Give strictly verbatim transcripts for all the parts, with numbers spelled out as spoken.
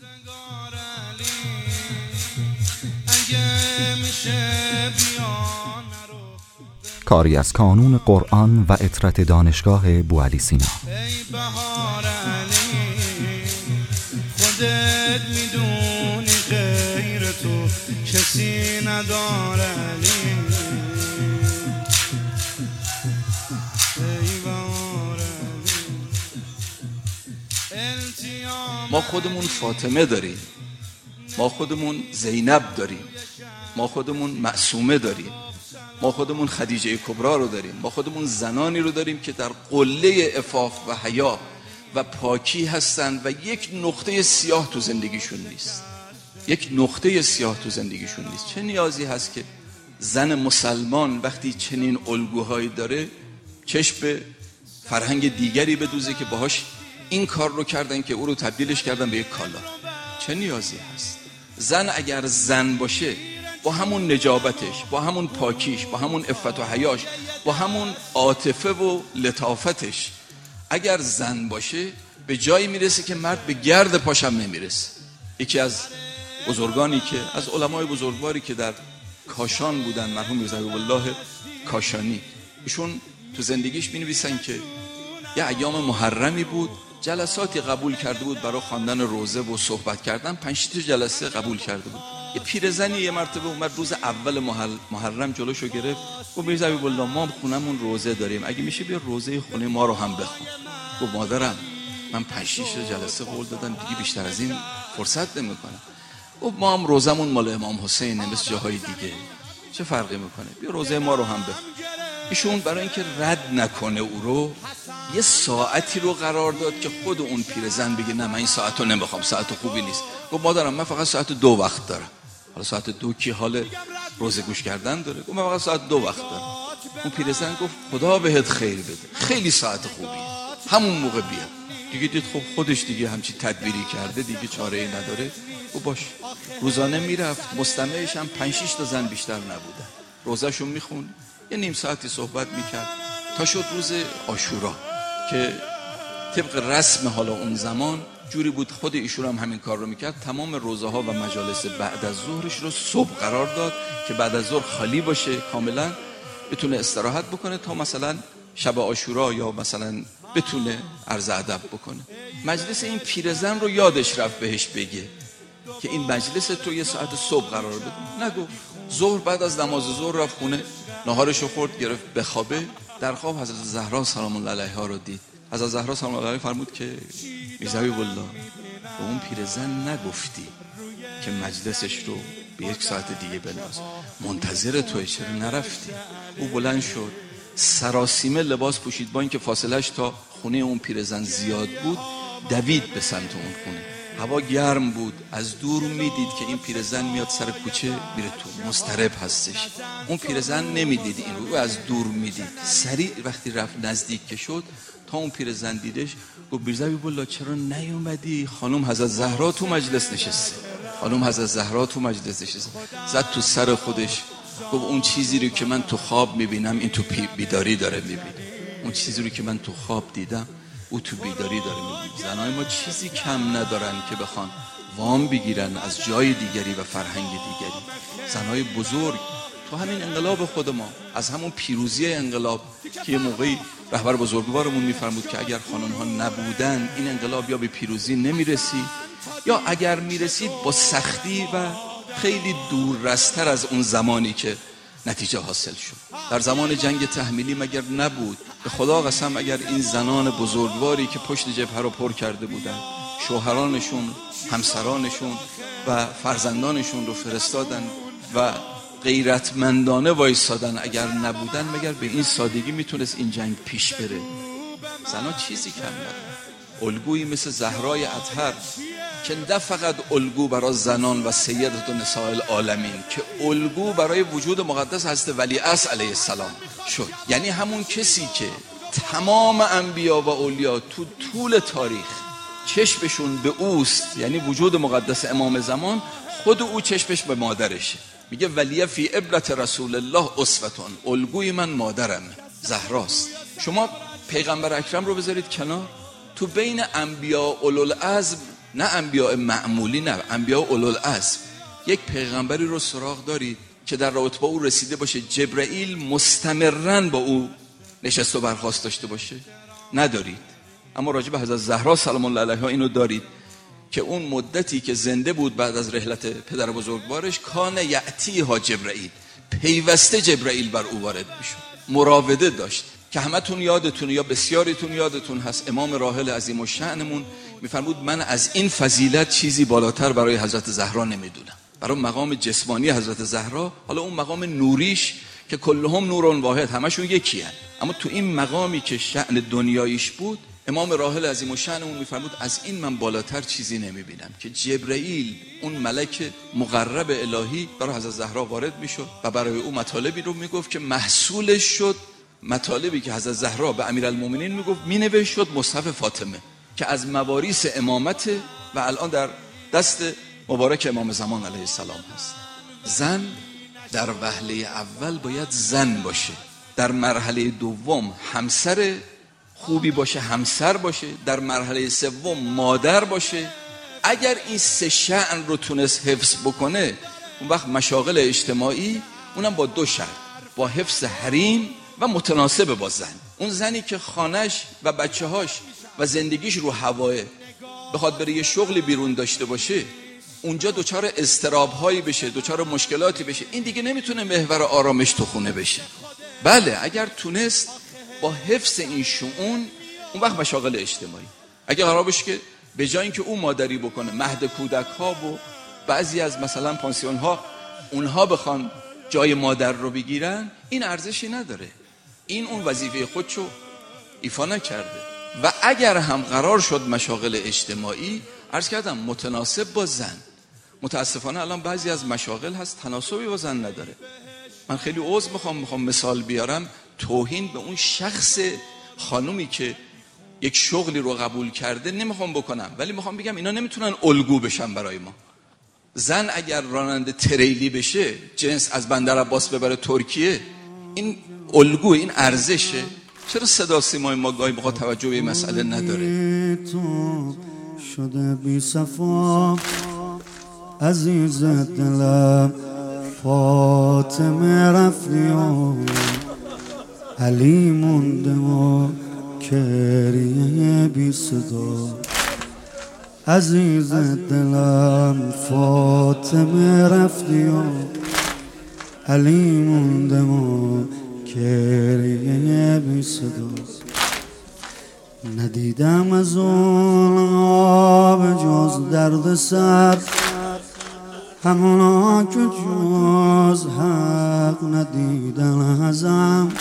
کاری از کانون قرآن و عطرت دانشگاه بوعلی سینا. ای بهار علی خودت میدونی غیر تو کسی نداره علی. ای بهار علی ما خودمون فاطمه داریم، ما خودمون زینب داریم، ما خودمون معصومه داریم، ما خودمون خدیجه کبرا رو داریم، ما خودمون زنانی رو داریم که در قله عفاف و حیا و پاکی هستند و یک نقطه سیاه تو زندگیشون نیست، یک نقطه سیاه تو زندگیشون نیست. چه نیازی هست که زن مسلمان وقتی چنین الگوهایی داره چشم به فرهنگ دیگری بدوزه که باهاش این کار رو کردن که او رو تبدیلش کردن به یک کالا؟ چه نیازی هست؟ زن اگر زن باشه با همون نجابتش، با همون پاکیش، با همون عفت و حیاش، با همون عاطفه و لطافتش، اگر زن باشه به جایی میرسه که مرد به گرد پاشم نمیرسه. یکی از بزرگانی که از علمای بزرگواری که در کاشان بودن، مرحوم میرزا حبیب الله کاشانی، ایشون تو زندگیش می‌نویسن که یه ایام محرمی بود، جلساتی قبول کرده بود برای خواندن روزه و صحبت کردن، پنج تا جلسه قبول کرده بود. یه پیرزنی یه مرتبه اومد روز اول محرم جلوشو گرفت، گفت میرزا حبیب الله ما خونمون روزه داریم، اگه میشه بیا روزه خونه ما رو هم بخون. گفت مادرم من پنج شش جلسه قول دادم دیگه بیشتر از این فرصت نمیکنم. گفت ما هم روزمون مال امام حسینه مثل جاهای دیگه، چه فرقی میکنه، بیا روزه ما رو هم بخون. ایشون برای اینکه رد نکنه او رو یه ساعتی رو قرار داد که خود اون پیرزن بگه نه من این ساعت رو نمیخوام، ساعت خوبی نیست. گفت مادرم من فقط ساعت دو وقت دارم. حالا ساعت دو کی حال روزه گوش کردن داره؟ گفت من فقط ساعت دو وقت دارم. اون پیرزن گفت خدا بهت خیر بده، خیلی ساعت خوبیه، همون موقع بیا. دیگه دید خب خودش دیگه همچی تدبیری کرده دیگه چاره ای نداره. گفت باش. روزانه میرفت، مستمعش هم پنج شش تا زن بیشتر نبودن، روزهشون میخوند، یه نیم ساعتی صحبت میکرد تا شد روز عاشورا که طبق رسم حالا اون زمان جوری بود، خود ایشون هم همین کار رو میکرد، تمام روزه ها و مجالس بعد از ظهرش رو صبح قرار داد که بعد از ظهر خالی باشه کاملا، بتونه استراحت بکنه تا مثلا شب عاشورا یا مثلا بتونه عرض ادب بکنه. مجلس این پیرزن رو یادش رفت بهش بگه که این مجلس تو یه ساعت صبح قرار بده. نگو. ظهر بعد از نماز ظهر رفت خونه، ناهارشو خورد، گرفت بخوابه. در خواب حضرت زهرا سلام الله علیها رو دید. حضرت زهرا سلام الله علیها فرمود که میرزا حبیب الله به اون پیرزن نگفتی که مجلسش رو به یک ساعت دیگه بنداز، منتظر توی، چرا نرفتی؟ او بلند شد، سراسیمه لباس پوشید، با اینکه فاصلش تا خونه اون پیرزن زیاد بود دوید به سمت اون خونه. هوا گرم بود، از دور میدید که این پیرزن میاد سر کوچه میره تو، مضطرب هستش. اون پیرزن نمیدید این رو، از دور میدید. سریع وقتی رفت نزدیک که شد تا اون پیرزن دیدش، گفت میرزا حبیب الله چرا نیومدی؟ خانم حضرت زهرا تو مجلس نشسته، خانم حضرت زهرا تو مجلس نشسته. زد تو سر خودش، گفت اون چیزی رو که من تو خواب میبینم این تو بیداری داره میبینه، اون چیزی رو که من تو خواب دیدم او تو بیداری داره میبینه. زنای ما چیزی کم ندارن که بخوان وام بگیرن از جای دیگری و فرهنگ دیگری. زنای بزرگ تو همین انقلاب خود ما، از همون پیروزی انقلاب که یه موقعی رهبر بزرگوارمون میفرمود که اگر خانم ها نبودن این انقلاب یا به پیروزی نمیرسید یا اگر میرسید با سختی و خیلی دوررستر از اون زمانی که نتیجه حاصل شد. در زمان جنگ تحمیلی مگر نبود؟ به خدا قسم اگر این زنان بزرگواری که پشت جبهه رو پر کرده بودن، شوهرانشون، همسرانشون و فرزندانشون رو فرستادن و غیرتمندانه وایسادن، اگر نبودن مگر به این سادگی میتونست این جنگ پیش بره؟ زنان چیزی کم ندارن. الگویی مثل زهرای اطهر که نه فقط الگو برای زنان و سیدت و نساء العالمین، که الگو برای وجود مقدس حضرت ولیعصر علیه السلام شد. یعنی همون کسی که تمام انبیا و اولیا تو طول تاریخ چشمشون به اوست، یعنی وجود مقدس امام زمان، خود او چشمش به مادرشه. میگه ولیه فی ابرة رسول الله اسوتون، الگوی من مادرم زهراست. شما پیغمبر اکرم رو بذارید کنار، تو بین انبیا اولوالعزم نه انبیاء معمولی، نه انبیاء اولوالعزم. یک پیغمبری رو سراغ دارید که در رابطه با او رسیده باشه جبرائیل مستمراً با او نشست و برخاست داشته باشه؟ ندارید. اما راجع به حضرت زهرا سلام الله علیها اینو دارید که اون مدتی که زنده بود بعد از رحلت پدر بزرگوارش، کان یأتیها جبرائیل، پیوسته جبرائیل بر او وارد میشد، مراوده داشت که همتون یادتون یا بسیاریتون یادتون هست امام راحل عظیم الشأنمون میفرمود من از این فضیلت چیزی بالاتر برای حضرت زهرا نمیدونم. برای مقام جسمانی حضرت زهرا، حالا اون مقام نوریش که کلهم نورون واحد، همشون یکی هست، اما تو این مقامی که شأن دنیاییش بود، امام راحل عظیم الشأنمون میفرمود از این من بالاتر چیزی نمیبینم که جبرائیل اون ملک مقرب الهی برای حضرت زهرا وارد میشد و برای او مطالبی رو میگفت که محصولش شد مطالبی که حضرت زهرا به امیرالمومنین میگفت مینوشت شد مصحف فاطمه که از مواریث امامت و الان در دست مبارک امام زمان علیه السلام هست. زن در وهله اول باید زن باشه، در مرحله دوم همسر خوبی باشه، همسر باشه، در مرحله سوم مادر باشه. اگر این سه شأن رو تونست حفظ بکنه، اون وقت مشاغل اجتماعی اونم با دو شرط، با حفظ حریم و متناسب با زن. اون زنی که خانش و بچه‌هاش و زندگیش رو هواه بخواد بره یه شغلی بیرون داشته باشه، اونجا دوچار اضطراب‌هایی بشه، دوچار مشکلاتی بشه، این دیگه نمیتونه محور آرامش تو خونه بشه. بله اگر تونست با حفظ این شؤون، اون وقت مشاغل اجتماعی، اگه قرار باشه که به جای اینکه اون مادری بکنه، مهد کودک ها و بعضی از مثلا پانسیون ها اونها بخوان جای مادر رو بگیرن، این ارزشی نداره. این اون وظیفه خودشو ایفا نکرده. و اگر هم قرار شد مشاغل اجتماعی، عرض کردم متناسب با زن. متاسفانه الان بعضی از مشاغل هست تناسبی با زن نداره. من خیلی عذر میخوام میخوام مثال بیارم، توهین به اون شخص خانومی که یک شغلی رو قبول کرده نمیخوام بکنم، ولی میخوام بگم اینا نمیتونن الگو بشن برای ما. زن اگر راننده تریلی بشه، جنس از بندر عباس ببره ترکیه، این الگو، این ارزشه. چرا صدا سیمای ما گاهی بخواد توجه به این مسئله نداره؟ تو شده بی صفا عزیز دلم، فاطمه رفتی و علی مونده و کریه بی صدا. عزیز دلم فاطمه رفتی و علی مونده و کریه بی صدا. ندیدم از اون آب جز درد سر، همونا که جز حق ندیدن ازم.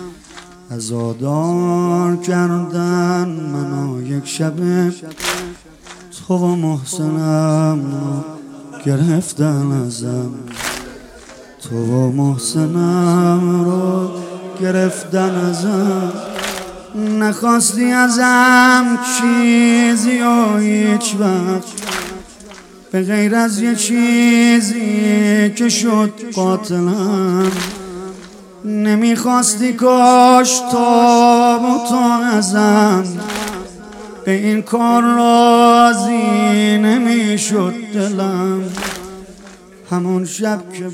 عزادار کردن منو یک شبه، تو و محسنم گرفتن ازم. تو و محسنم رو گرفتن ازم. نخواستی ازم چیزی و هیچ وقت، به غیر از یه چیزی که شد قاتلم. نمیخواستی کاش تا و تا ازم، به این کار راضی نمیشد دلم. همون شب که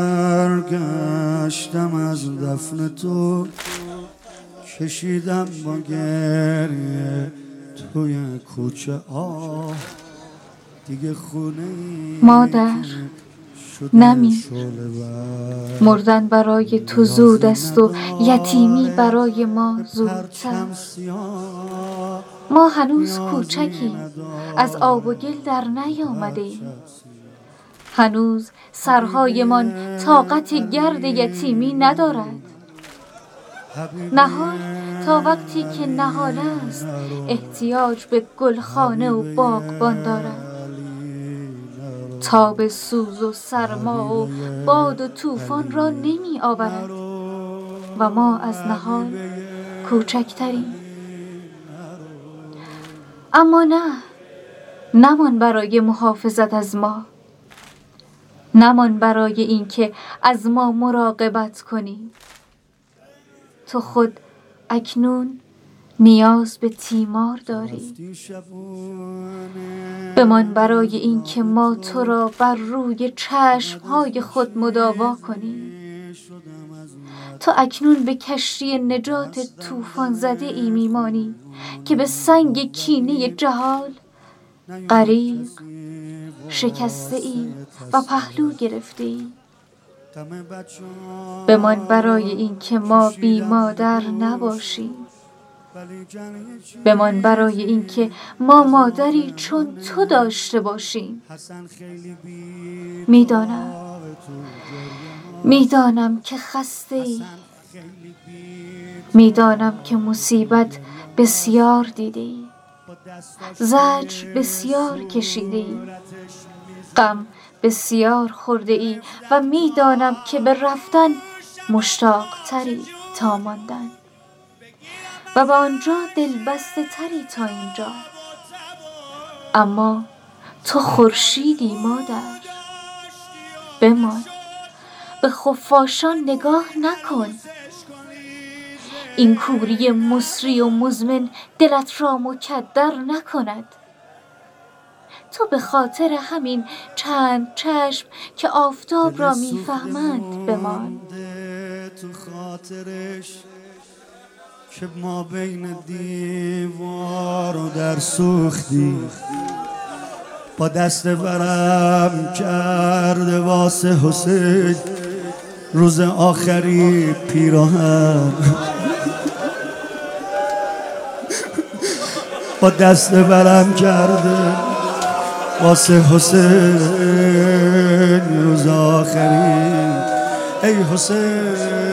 برگشتم از دفن تو، کشیدم با گریه توی کوچه آه. دیگه خونه مادر نمیر، مردن برای تو زود است و یتیمی برای ما زودتر. ما هنوز کوچکیم، از آب و گل در نیامده ایم. هنوز سرهایمان طاقت گرد یتیمی ندارد. نهال تا وقتی که نهال است احتیاج به گلخانه و باغبان دارد. تاب سوز و سرما و باد و طوفان را نمی آورد و ما از نهال کوچکتریم. اما نه، نمان برای محافظت از ما، نمان برای اینکه از ما مراقبت کنی. تو خود اکنون نیاز به تیمار داری. بمان برای این که ما تو را بر روی چشمهای خود مداوا کنیم. تو اکنون به کشتی نجات طوفان زده ای میمانی که به سنگ کینه جهال غریق شکسته ای و پهلو گرفته ای. بمان برای این که ما بی مادر نباشیم. بمان برای این که ما مادری چون تو داشته باشیم. میدانم میدانم که خسته ای. میدانم که مصیبت بسیار دیده ای. زجر بسیار کشیده ای. غم بسیار خورده ای و میدانم که به رفتن مشتاق تری تا ماندن و به آنجا دلبسته تری تا اینجا. اما تو خورشیدی مادر. بمان، به خفاشان نگاه نکن. این کوری مصری و مزمن دلت را مکدر نکند. تو به خاطر همین چند چشم که آفتاب را میفهمند بمان. تو خاطرش که ما بین دیوار و در سوختی با دست برم کرده واسه حسین روز آخری پیراهن. با دست برم کرده واسه حسین روز آخری. ای حسین